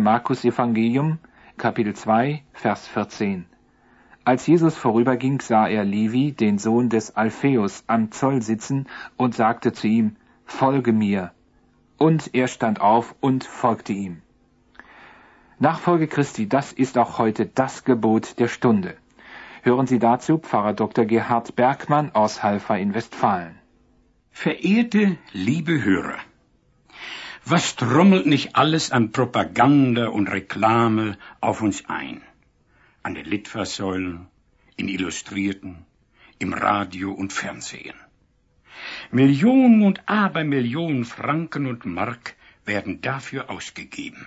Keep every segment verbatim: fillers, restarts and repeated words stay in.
Markus Evangelium, Kapitel zwei, Vers vierzehn. Als Jesus vorüberging, sah er Levi, den Sohn des Alpheus, am Zoll sitzen und sagte zu ihm: Folge mir. Und er stand auf und folgte ihm. Nachfolge Christi, das ist auch heute das Gebot der Stunde. Hören Sie dazu Pfarrer Doktor Gerhard Bergmann aus Halver in Westfalen. Verehrte, liebe Hörer, was trommelt nicht alles an Propaganda und Reklame auf uns ein? An den Litfaßsäulen, in Illustrierten, im Radio und Fernsehen. Millionen und Abermillionen Franken und Mark werden dafür ausgegeben.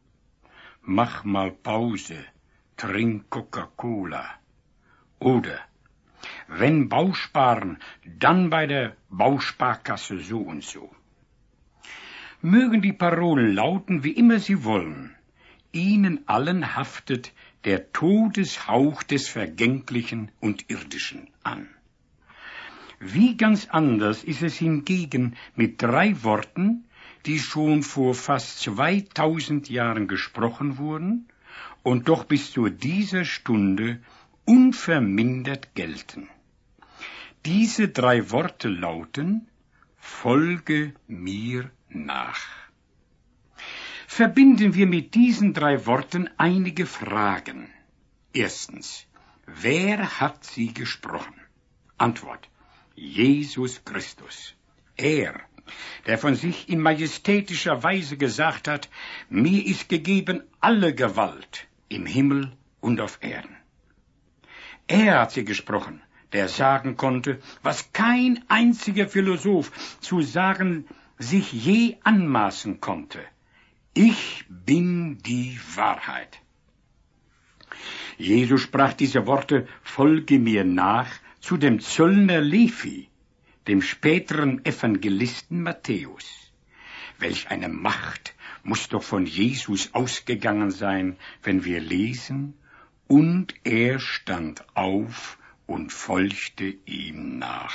Mach mal Pause, trink Coca-Cola. Oder, wenn Bausparen, dann bei der Bausparkasse so und so. Mögen die Parolen lauten, wie immer sie wollen. Ihnen allen haftet der Todeshauch des Vergänglichen und Irdischen an. Wie ganz anders ist es hingegen mit drei Worten, die schon vor fast zweitausend Jahren gesprochen wurden und doch bis zu dieser Stunde unvermindert gelten. Diese drei Worte lauten: Folge mir nach. Verbinden wir mit diesen drei Worten einige Fragen. Erstens, wer hat sie gesprochen? Antwort: Jesus Christus. Er, der von sich in majestätischer Weise gesagt hat: Mir ist gegeben alle Gewalt im Himmel und auf Erden. Er hat sie gesprochen, der sagen konnte, was kein einziger Philosoph zu sagen sich je anmaßen konnte: Ich bin die Wahrheit. Jesus sprach diese Worte: Folge mir nach zu dem Zöllner Levi, dem späteren Evangelisten Matthäus. Welch eine Macht muss doch von Jesus ausgegangen sein, wenn wir lesen: Und er stand auf und folgte ihm nach.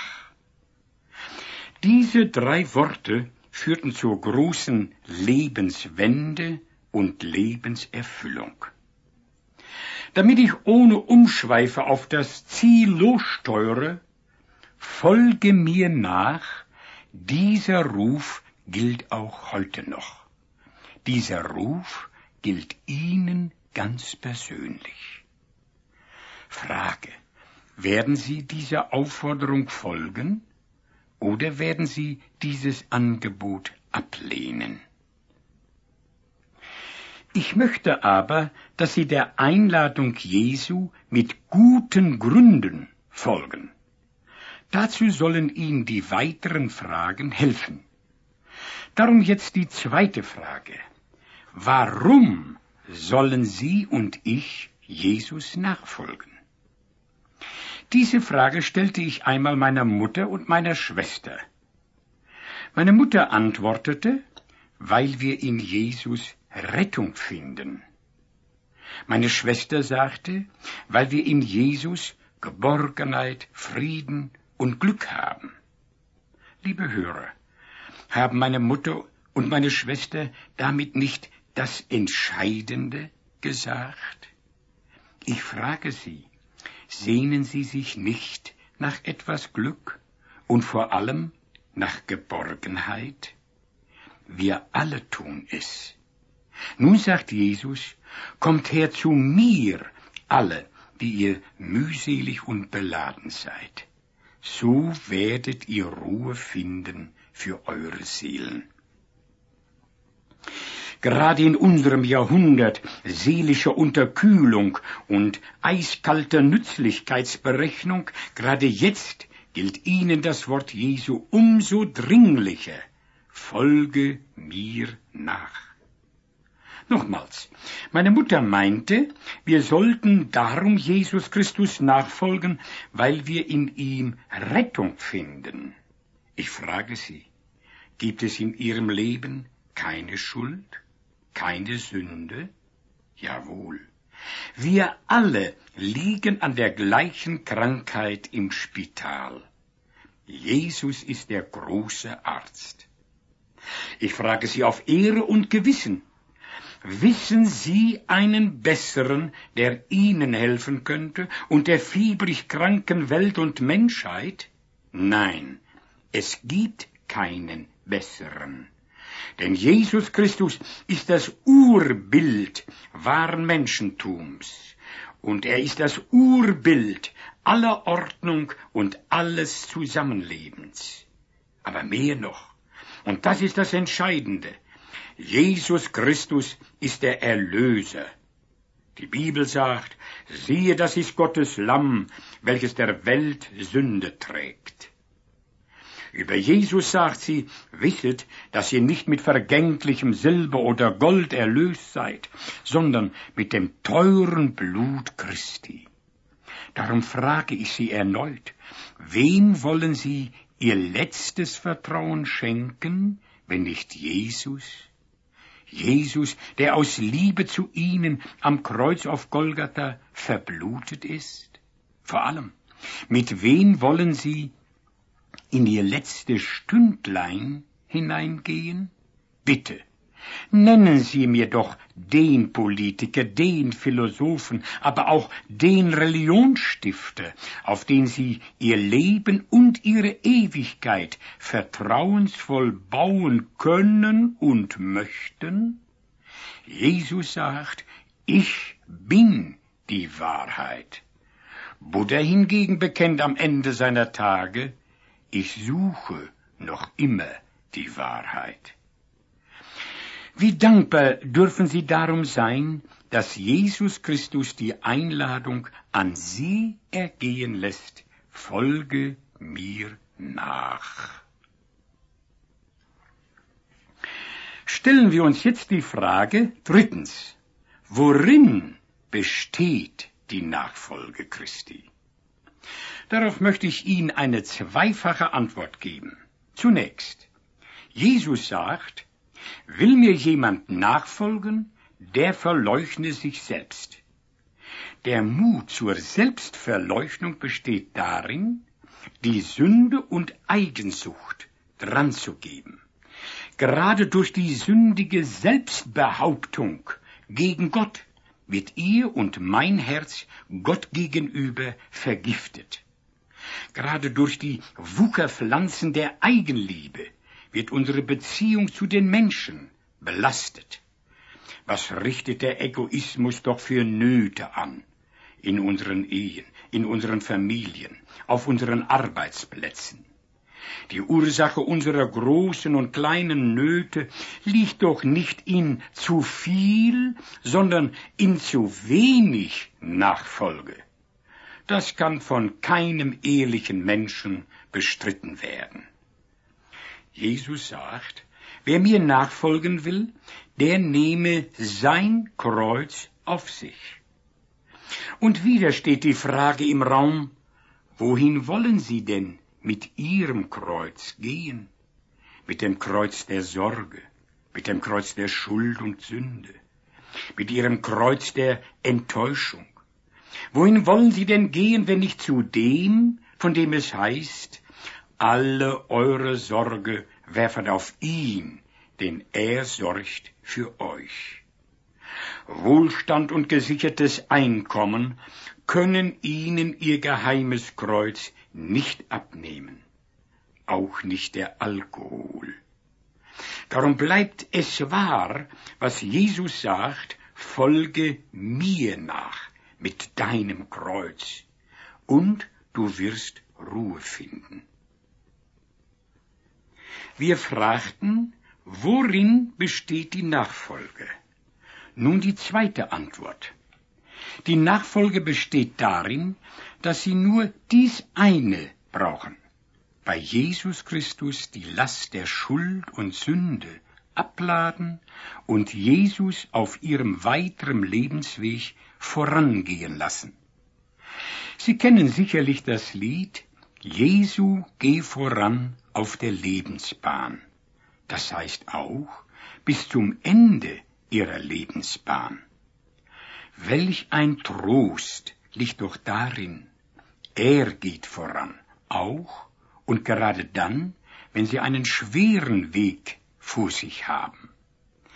Diese drei Worte führten zur großen Lebenswende und Lebenserfüllung. Damit ich ohne Umschweife auf das Ziel lossteuere, folge mir nach, dieser Ruf gilt auch heute noch. Dieser Ruf gilt Ihnen ganz persönlich. Frage: Werden Sie dieser Aufforderung folgen oder werden Sie dieses Angebot ablehnen? Ich möchte aber, dass Sie der Einladung Jesu mit guten Gründen folgen. Dazu sollen Ihnen die weiteren Fragen helfen. Darum jetzt die zweite Frage: Warum sollen Sie und ich Jesus nachfolgen? Diese Frage stellte ich einmal meiner Mutter und meiner Schwester. Meine Mutter antwortete: Weil wir in Jesus Rettung finden. Meine Schwester sagte: Weil wir in Jesus Geborgenheit, Frieden und Glück haben. Liebe Hörer, haben meine Mutter und meine Schwester damit nicht das Entscheidende gesagt? Ich frage Sie: Sehnen Sie sich nicht nach etwas Glück und vor allem nach Geborgenheit? Wir alle tun es. Nun sagt Jesus: Kommt her zu mir, alle, die ihr mühselig und beladen seid. So werdet ihr Ruhe finden für eure Seelen. Gerade in unserem Jahrhundert seelischer Unterkühlung und eiskalter Nützlichkeitsberechnung, gerade jetzt gilt Ihnen das Wort Jesu umso dringlicher: Folge mir nach. Nochmals, meine Mutter meinte, wir sollten darum Jesus Christus nachfolgen, weil wir in ihm Rettung finden. Ich frage Sie, gibt es in Ihrem Leben keine Schuld? Keine Sünde? Jawohl. Wir alle liegen an der gleichen Krankheit im Spital. Jesus ist der große Arzt. Ich frage Sie auf Ehre und Gewissen: Wissen Sie einen besseren, der Ihnen helfen könnte und der fiebrig kranken Welt und Menschheit? Nein, es gibt keinen besseren. Denn Jesus Christus ist das Urbild wahren Menschentums und er ist das Urbild aller Ordnung und alles Zusammenlebens. Aber mehr noch, und das ist das Entscheidende, Jesus Christus ist der Erlöser. Die Bibel sagt, siehe, das ist Gottes Lamm, welches der Welt Sünde trägt. Über Jesus sagt sie, wisset, dass ihr nicht mit vergänglichem Silber oder Gold erlöst seid, sondern mit dem teuren Blut Christi. Darum frage ich Sie erneut, wem wollen Sie Ihr letztes Vertrauen schenken, wenn nicht Jesus? Jesus, der aus Liebe zu Ihnen am Kreuz auf Golgatha verblutet ist? Vor allem, mit wem wollen Sie in Ihr letztes Stündlein hineingehen? Bitte, nennen Sie mir doch den Politiker, den Philosophen, aber auch den Religionsstifter, auf den Sie Ihr Leben und Ihre Ewigkeit vertrauensvoll bauen können und möchten. Jesus sagt, ich bin die Wahrheit. Buddha hingegen bekennt am Ende seiner Tage, ich suche noch immer die Wahrheit. Wie dankbar dürfen Sie darum sein, dass Jesus Christus die Einladung an Sie ergehen lässt, folge mir nach. Stellen wir uns jetzt die Frage, drittens, worin besteht die Nachfolge Christi? Darauf möchte ich Ihnen eine zweifache Antwort geben. Zunächst, Jesus sagt, will mir jemand nachfolgen, der verleugne sich selbst. Der Mut zur Selbstverleugnung besteht darin, die Sünde und Eigensucht dranzugeben. Gerade durch die sündige Selbstbehauptung gegen Gott wird ihr und mein Herz Gott gegenüber vergiftet. Gerade durch die Wucherpflanzen der Eigenliebe wird unsere Beziehung zu den Menschen belastet. Was richtet der Egoismus doch für Nöte an? In unseren Ehen, in unseren Familien, auf unseren Arbeitsplätzen. Die Ursache unserer großen und kleinen Nöte liegt doch nicht in zu viel, sondern in zu wenig Nachfolge. Das kann von keinem ehrlichen Menschen bestritten werden. Jesus sagt, wer mir nachfolgen will, der nehme sein Kreuz auf sich. Und wieder steht die Frage im Raum, wohin wollen Sie denn mit Ihrem Kreuz gehen? Mit dem Kreuz der Sorge, mit dem Kreuz der Schuld und Sünde, mit Ihrem Kreuz der Enttäuschung. Wohin wollen Sie denn gehen, wenn nicht zu dem, von dem es heißt, alle eure Sorge werfet auf ihn, denn er sorgt für euch. Wohlstand und gesichertes Einkommen können ihnen ihr geheimes Kreuz nicht abnehmen, auch nicht der Alkohol. Darum bleibt es wahr, was Jesus sagt, folge mir nach mit deinem Kreuz, und du wirst Ruhe finden. Wir fragten, worin besteht die Nachfolge? Nun die zweite Antwort. Die Nachfolge besteht darin, dass Sie nur dies eine brauchen: bei Jesus Christus die Last der Schuld und Sünde abladen und Jesus auf Ihrem weiteren Lebensweg vorangehen lassen. Sie kennen sicherlich das Lied Jesu, geh voran auf der Lebensbahn. Das heißt auch bis zum Ende Ihrer Lebensbahn. Welch ein Trost liegt doch darin. Er geht voran, auch und gerade dann, wenn Sie einen schweren Weg vor sich haben.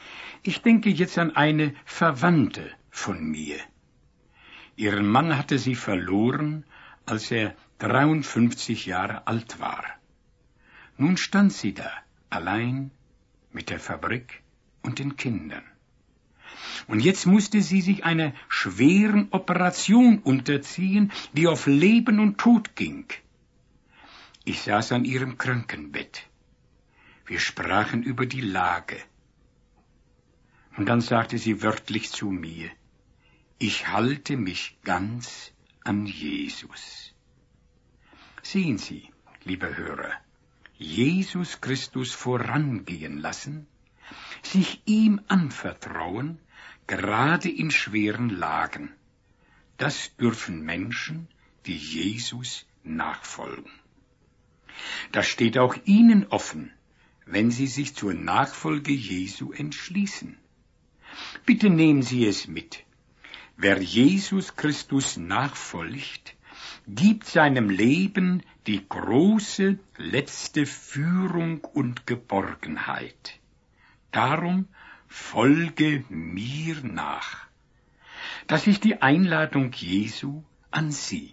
Ich denke jetzt an eine Verwandte von mir. Ihren Mann hatte sie verloren, als er dreiundfünfzig Jahre alt war. Nun stand sie da, allein, mit der Fabrik und den Kindern. Und jetzt musste sie sich einer schweren Operation unterziehen, die auf Leben und Tod ging. Ich saß an ihrem Krankenbett. Wir sprachen über die Lage. Und dann sagte sie wörtlich zu mir, ich halte mich ganz an Jesus. Sehen Sie, liebe Hörer, Jesus Christus vorangehen lassen, sich ihm anvertrauen, gerade in schweren Lagen. Das dürfen Menschen, die Jesus nachfolgen. Das steht auch Ihnen offen, wenn Sie sich zur Nachfolge Jesu entschließen. Bitte nehmen Sie es mit. Wer Jesus Christus nachfolgt, gibt seinem Leben die große letzte Führung und Geborgenheit. Darum folge mir nach. Das ist die Einladung Jesu an Sie.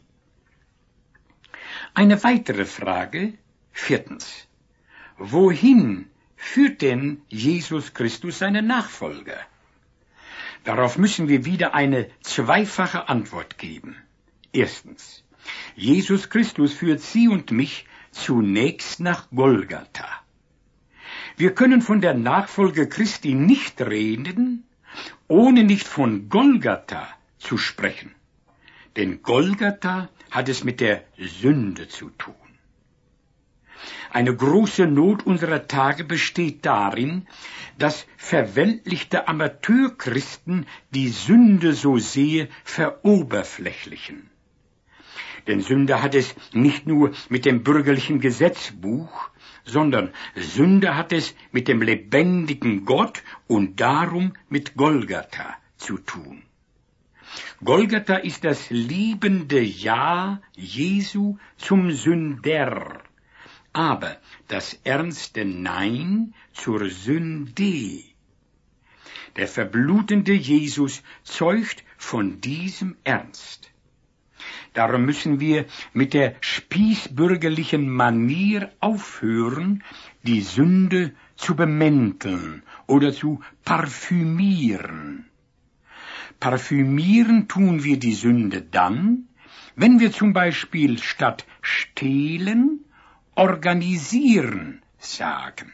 Eine weitere Frage, viertens. Wohin führt denn Jesus Christus seine Nachfolger? Darauf müssen wir wieder eine zweifache Antwort geben. Erstens. Jesus Christus führt Sie und mich zunächst nach Golgatha. Wir können von der Nachfolge Christi nicht reden, ohne nicht von Golgatha zu sprechen. Denn Golgatha hat es mit der Sünde zu tun. Eine große Not unserer Tage besteht darin, dass verweltlichte Amateurchristen die Sünde so sehr veroberflächlichen. Denn Sünde hat es nicht nur mit dem bürgerlichen Gesetzbuch, sondern Sünde hat es mit dem lebendigen Gott und darum mit Golgatha zu tun. Golgatha ist das liebende Ja Jesu zum Sünder, aber das ernste Nein zur Sünde. Der verblutende Jesus zeugt von diesem Ernst. Darum müssen wir mit der spießbürgerlichen Manier aufhören, die Sünde zu bemänteln oder zu parfümieren. Parfümieren tun wir die Sünde dann, wenn wir zum Beispiel statt stehlen, organisieren sagen.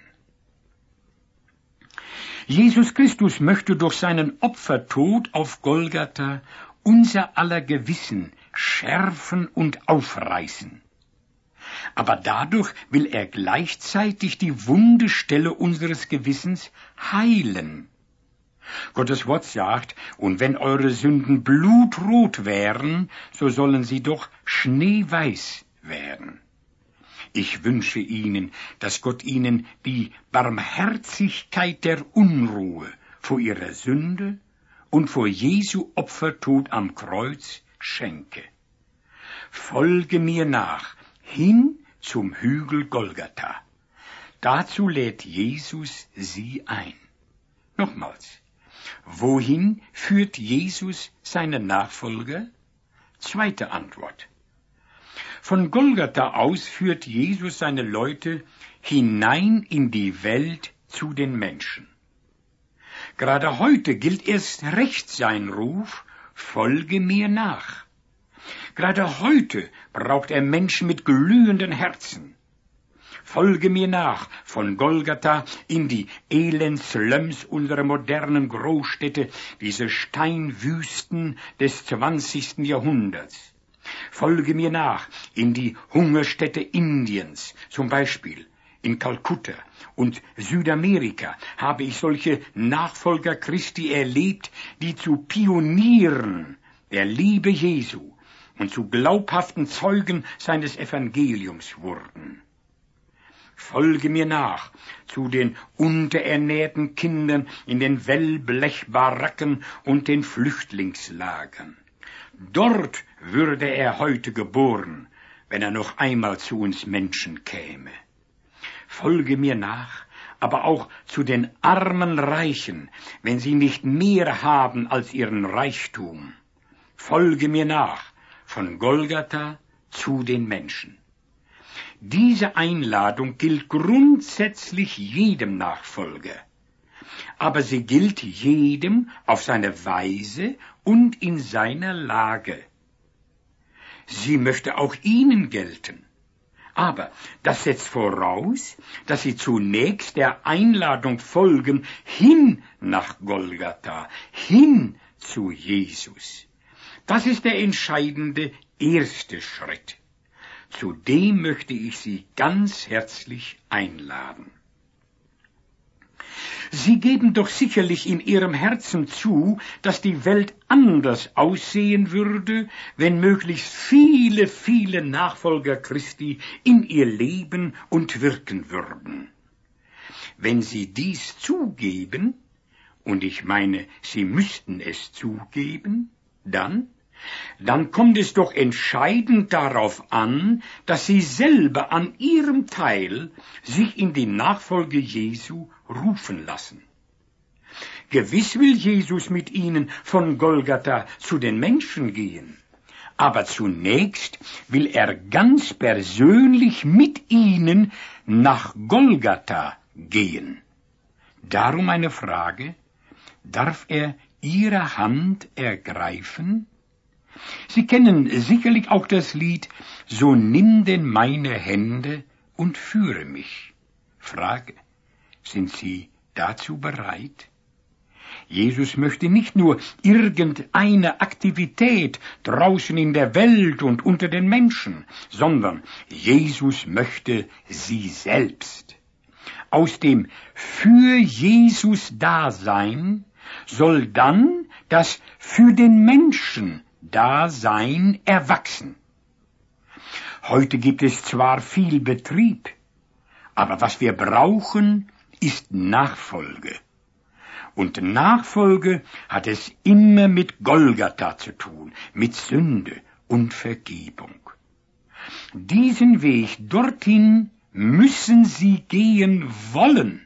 Jesus Christus möchte durch seinen Opfertod auf Golgatha unser aller Gewissen schärfen und aufreißen. Aber dadurch will er gleichzeitig die wunde Stelle unseres Gewissens heilen. Gottes Wort sagt, und wenn eure Sünden blutrot wären, so sollen sie doch schneeweiß werden. Ich wünsche Ihnen, dass Gott Ihnen die Barmherzigkeit der Unruhe vor Ihrer Sünde und vor Jesu Opfertod am Kreuz schenke. Folge mir nach, hin zum Hügel Golgatha. Dazu lädt Jesus Sie ein. Nochmals, wohin führt Jesus seine Nachfolger? Zweite Antwort. Von Golgatha aus führt Jesus seine Leute hinein in die Welt zu den Menschen. Gerade heute gilt erst recht sein Ruf, folge mir nach. Gerade heute braucht er Menschen mit glühenden Herzen. Folge mir nach, von Golgatha in die Elendslums unserer modernen Großstädte, diese Steinwüsten des zwanzigsten Jahrhunderts. Folge mir nach in die Hungerstädte Indiens, zum Beispiel in Kalkutta und Südamerika habe ich solche Nachfolger Christi erlebt, die zu Pionieren der Liebe Jesu und zu glaubhaften Zeugen seines Evangeliums wurden. Folge mir nach zu den unterernährten Kindern in den Wellblechbaracken und den Flüchtlingslagern. Dort würde er heute geboren, wenn er noch einmal zu uns Menschen käme. Folge mir nach aber auch zu den armen Reichen, wenn sie nicht mehr haben als ihren Reichtum. Folge mir nach, von Golgatha zu den Menschen. Diese Einladung gilt grundsätzlich jedem Nachfolger, aber sie gilt jedem auf seine Weise und in seiner Lage. Sie möchte auch Ihnen gelten. Aber das setzt voraus, dass Sie zunächst der Einladung folgen, hin nach Golgatha, hin zu Jesus. Das ist der entscheidende erste Schritt. Zu dem möchte ich Sie ganz herzlich einladen. Sie geben doch sicherlich in Ihrem Herzen zu, dass die Welt anders aussehen würde, wenn möglichst viele, viele Nachfolger Christi in ihr leben und wirken würden. Wenn Sie dies zugeben, und ich meine, Sie müssten es zugeben, dann, dann kommt es doch entscheidend darauf an, dass Sie selber an Ihrem Teil sich in die Nachfolge Jesu rufen lassen. Gewiss will Jesus mit Ihnen von Golgatha zu den Menschen gehen, aber zunächst will er ganz persönlich mit Ihnen nach Golgatha gehen. Darum eine Frage: Darf er Ihre Hand ergreifen? Sie kennen sicherlich auch das Lied »So nimm denn meine Hände und führe mich«. Frage: Sind Sie dazu bereit? Jesus möchte nicht nur irgendeine Aktivität draußen in der Welt und unter den Menschen, sondern Jesus möchte Sie selbst. Aus dem für Jesus Dasein soll dann das für den Menschen Dasein erwachsen. Heute gibt es zwar viel Betrieb, aber was wir brauchen, ist Nachfolge. Und Nachfolge hat es immer mit Golgatha zu tun, mit Sünde und Vergebung. Diesen Weg dorthin müssen Sie gehen wollen.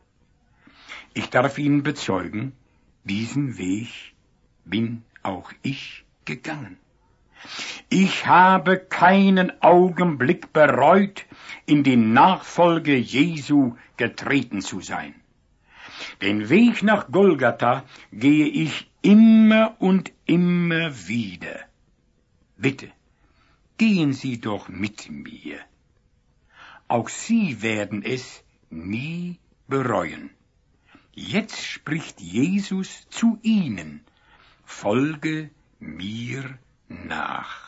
Ich darf Ihnen bezeugen, diesen Weg bin auch ich gegangen. Ich habe keinen Augenblick bereut, in die Nachfolge Jesu getreten zu sein. Den Weg nach Golgatha gehe ich immer und immer wieder. Bitte, gehen Sie doch mit mir. Auch Sie werden es nie bereuen. Jetzt spricht Jesus zu Ihnen: Folge mir nach.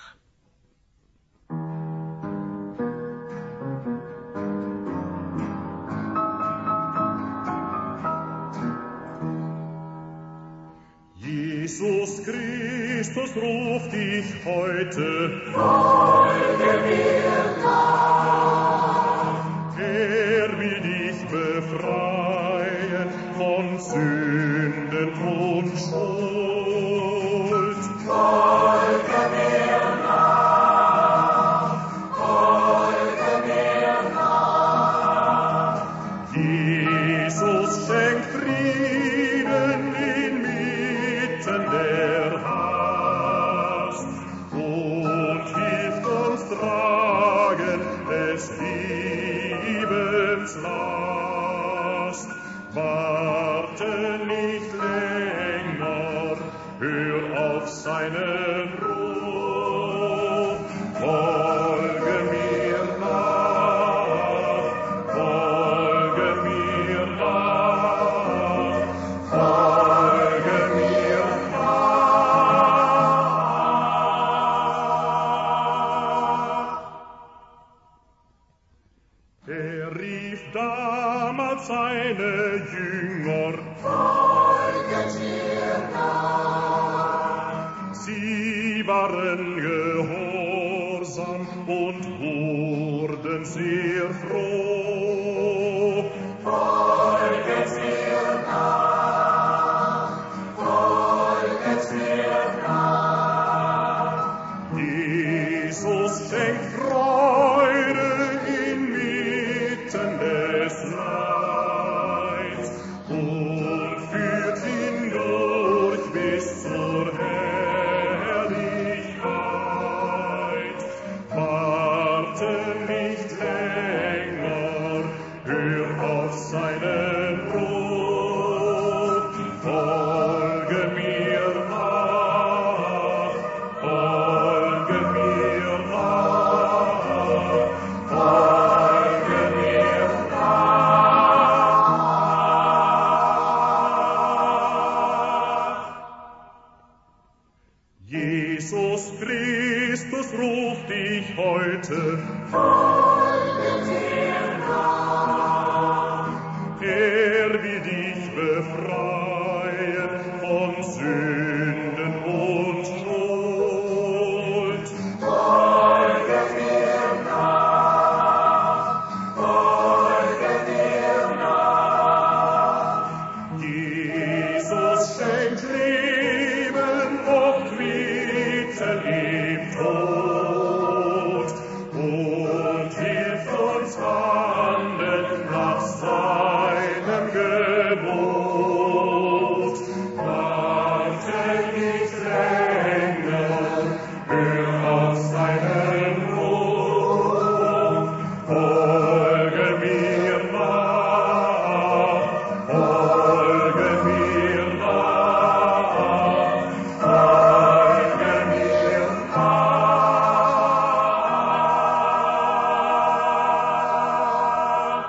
Jesus Christus ruft dich heute, folge mir nach. Er will dich befreien von Sünden und Schuld. Folge mir nach, folge mir nach. Jesus schenkt Frieden inmitten der Hast und hilft uns tragen des Lebens Last. Warte nicht länger, hör auf seinen Ruf. Folge mir nach, folge mir nach, folge mir nach. Er rief damals seine Jünger, Folget mir nach. sie waren gehorsam und wurden sehr froh. Folget mir nach, folget mir nach. Jesus schenkt Freude inmitten des Landes. Jesus Christus ruft dich heute. Folge dir nach. Er will dich befreien von Sünden und Schuld. Folge mir nach. Folge mir nach. Jesus schenkt Leben, ob quitte im Tod, und hilft uns wandeln nach seinem Gebot. Warte nicht länger, hör auf seinen Ruf. Folge mir nach, folge mir nach, folge mir nach.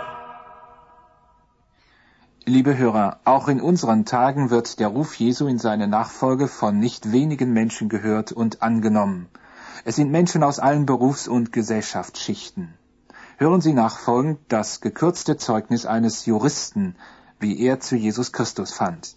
Liebe Hörer, auch in unseren Tagen wird der Ruf Jesu in seine Nachfolge von nicht wenigen Menschen gehört und angenommen. Es sind Menschen aus allen Berufs- und Gesellschaftsschichten. Hören Sie nachfolgend das gekürzte Zeugnis eines Juristen, wie er zu Jesus Christus fand.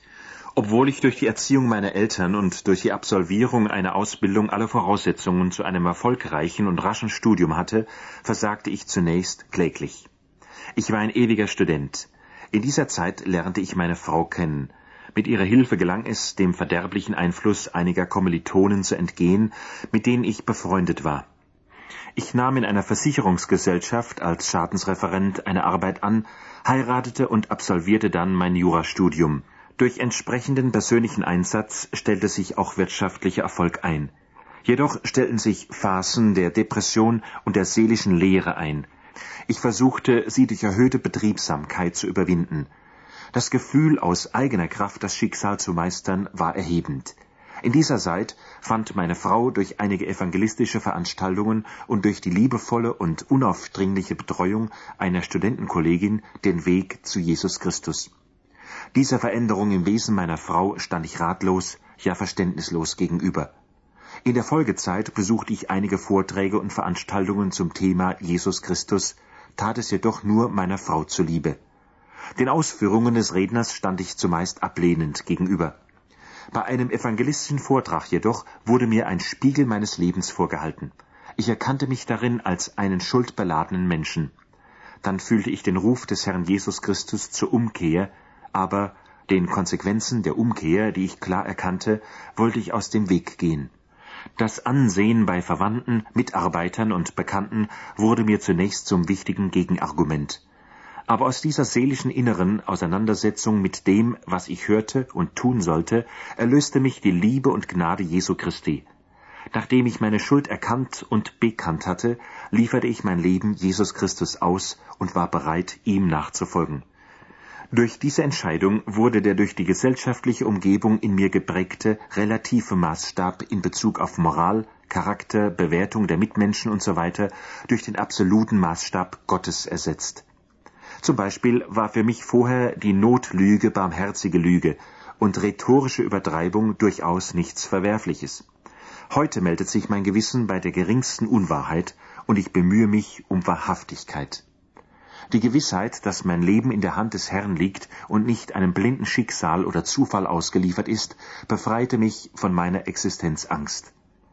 Obwohl ich durch die Erziehung meiner Eltern und durch die Absolvierung einer Ausbildung alle Voraussetzungen zu einem erfolgreichen und raschen Studium hatte, versagte ich zunächst kläglich. Ich war ein ewiger Student. In dieser Zeit lernte ich meine Frau kennen. Mit ihrer Hilfe gelang es, dem verderblichen Einfluss einiger Kommilitonen zu entgehen, mit denen ich befreundet war. Ich nahm in einer Versicherungsgesellschaft als Schadensreferent eine Arbeit an, heiratete und absolvierte dann mein Jurastudium. Durch entsprechenden persönlichen Einsatz stellte sich auch wirtschaftlicher Erfolg ein. Jedoch stellten sich Phasen der Depression und der seelischen Leere ein. Ich versuchte, sie durch erhöhte Betriebsamkeit zu überwinden. Das Gefühl, aus eigener Kraft das Schicksal zu meistern, war erhebend. In dieser Zeit fand meine Frau durch einige evangelistische Veranstaltungen und durch die liebevolle und unaufdringliche Betreuung einer Studentenkollegin den Weg zu Jesus Christus. Dieser Veränderung im Wesen meiner Frau stand ich ratlos, ja verständnislos gegenüber. In der Folgezeit besuchte ich einige Vorträge und Veranstaltungen zum Thema Jesus Christus, tat es jedoch nur meiner Frau zuliebe. Den Ausführungen des Redners stand ich zumeist ablehnend gegenüber. Bei einem evangelistischen Vortrag jedoch wurde mir ein Spiegel meines Lebens vorgehalten. Ich erkannte mich darin als einen schuldbeladenen Menschen. Dann fühlte ich den Ruf des Herrn Jesus Christus zur Umkehr, aber den Konsequenzen der Umkehr, die ich klar erkannte, wollte ich aus dem Weg gehen. Das Ansehen bei Verwandten, Mitarbeitern und Bekannten wurde mir zunächst zum wichtigen Gegenargument. Aber aus dieser seelischen inneren Auseinandersetzung mit dem, was ich hörte und tun sollte, erlöste mich die Liebe und Gnade Jesu Christi. Nachdem ich meine Schuld erkannt und bekannt hatte, lieferte ich mein Leben Jesus Christus aus und war bereit, ihm nachzufolgen. Durch diese Entscheidung wurde der durch die gesellschaftliche Umgebung in mir geprägte relative Maßstab in Bezug auf Moral, Charakter, Bewertung der Mitmenschen usw. durch den absoluten Maßstab Gottes ersetzt. Zum Beispiel war für mich vorher die Notlüge barmherzige Lüge und rhetorische Übertreibung durchaus nichts Verwerfliches. Heute meldet sich mein Gewissen bei der geringsten Unwahrheit und ich bemühe mich um Wahrhaftigkeit. Die Gewissheit, dass mein Leben in der Hand des Herrn liegt und nicht einem blinden Schicksal oder Zufall ausgeliefert ist, befreite mich von meiner Existenzangst.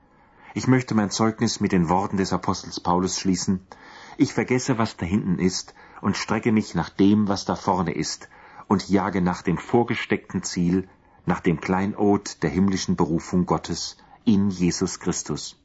Ich möchte mein Zeugnis mit den Worten des Apostels Paulus schließen: Ich vergesse, was da hinten ist, und strecke mich nach dem, was da vorne ist, und jage nach dem vorgesteckten Ziel, nach dem Kleinod der himmlischen Berufung Gottes in Jesus Christus.